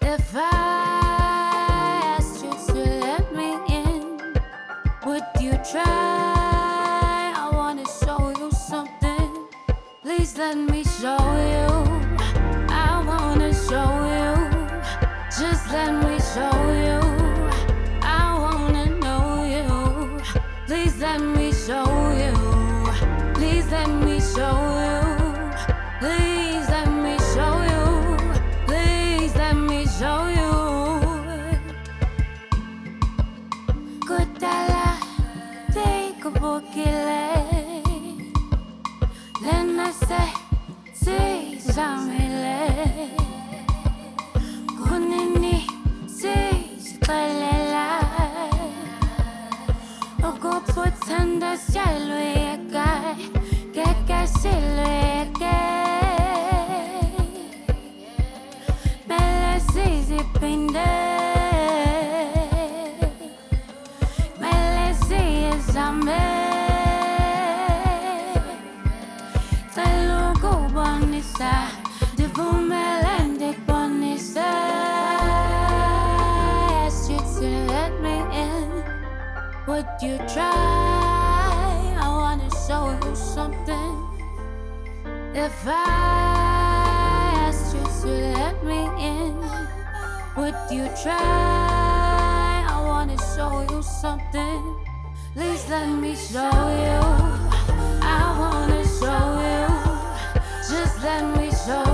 If I asked you to let me in, would you try? I wanna show you something. Please let me show you. I wanna show you. Just let me show you. I wanna know you. Please let me show you. Please let me show you. Please let me show you. Please let me show you. Kutala take a bokile. Then I say samile. Kunini say kalela. Ogo putanda shalwe guy. Keka silwe guy. Bella says it pinde. Bella says zambe. Talo go bonisa. De bumelande bonisa. Asked you to let me in. Would you try? I wanna show you something. If I asked you to let me in, would you try? I wanna show you something. Please let me show you. I wanna show you. Just let me show